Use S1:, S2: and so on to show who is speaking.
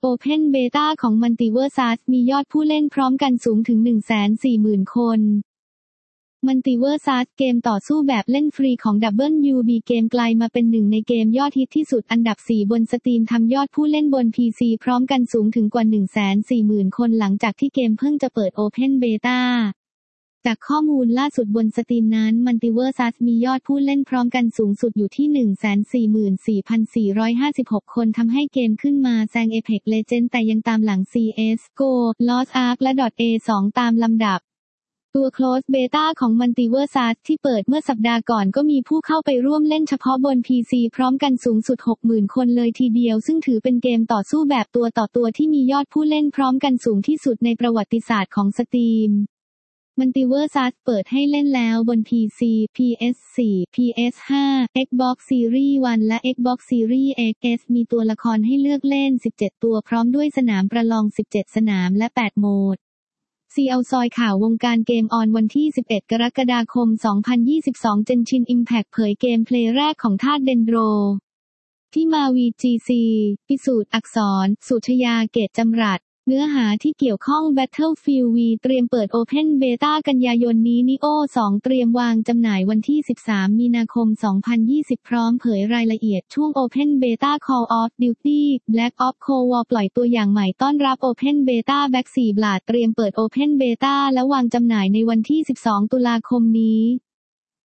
S1: Open Beta ของ Multiversus มียอดผู้เล่นพร้อมกันสูงถึง 140,000 คน Multiversus เกมต่อสู้แบบเล่นฟรีของ WB เกมกลายมาเป็นหนึ่งในเกมยอดฮิตที่สุดอันดับ 4 บน Steam ทำยอดผู้เล่นบน PC พร้อมกันสูงถึงกว่า 140,000 คนหลังจากที่เกมเพิ่งจะเปิด Open Beta จากข้อมูลล่าสุดบน Steam นั้น Multiversus มียอดผู้เล่นพร้อมกันสูงสุดอยู่ที่ 144,456 คนทำให้เกมขึ้นมาแซง Apex Legends แต่ยังตามหลัง CS:GO Lost Ark และ .A2 ตามลำดับตัว Closed Beta ของ Multiversus ที่เปิดเมื่อสัปดาห์ก่อนก็มีผู้เข้าไปร่วมเล่นเฉพาะบน PC พร้อมกันสูงสุด 60,000 คนเลยทีเดียวซึ่งถือเป็นเกมต่อสู้แบบตัวต่อตัวที่มียอดผู้เล่นพร้อมกันสูงที่สุดในประวัติศาสตร์ของ Steam Multiversus เปิดให้เล่นแล้วบน PC, PS4, PS5, Xbox Series One และ Xbox Series X มีตัวละครให้เลือกเล่น 17 ตัวพร้อมด้วยสนามประลอง 17 สนามและ 8 โหมดเอาซอยข่าววงการเกมออนวันที่ 11 กรกฎาคม 2022 Genshin Impact เผยเกมเพลย์แรกของธาตุเดนโดรที่มา VGC พิสูจน์อักษร สุชยาเกตจำรัดเนื้อหาที่เกี่ยวข้อง Battlefield V เตรียมเปิด Open Beta กันยายนนี้ Nioh 2 เตรียมวางจำหน่ายวันที่ 13 มีนาคม 2020 พร้อมเผยรายละเอียดช่วง Open Beta Call of Duty Black Ops Cold War ปล่อยตัวอย่างใหม่ต้อนรับ Open Beta Backseat เตรียมเปิด Open Beta และวางจำหน่ายในวันที่ 12 ตุลาคมนี้